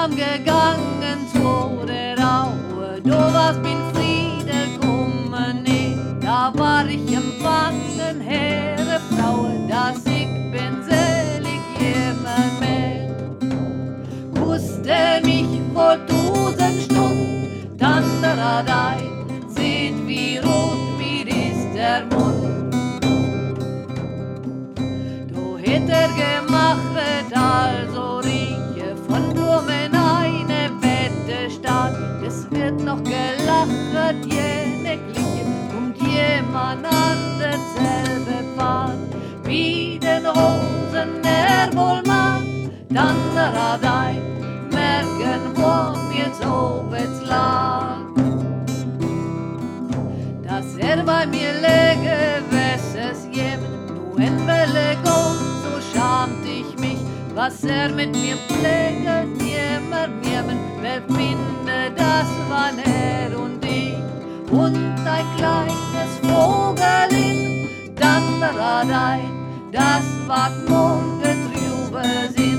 am gegangen zu der Aue, du warst bin Friede kommen, nee, da war ich empfangen, Herre Frau, dass ich bin selig jemand mehr. Wusste mich vor 1000 Stunden, dann der dein, seht wie rot mir ist der Mund. Du hätt gemacht, also rieche von Blumen eine Bette statt. Es wird noch gelacht, jene Gliche und jemand an derselbe Pfad. Wie den Rosen wohl mag, dann dein merken, wo mir so lag. Dass bei mir läge, wes es jemand, nur in Welle geht, so schamt ich mich, was mit mir pflege, niemand, wer finde, das waren und ich, und ein kleines Vogelin, dann dein, das ward morgen trübe Sinn.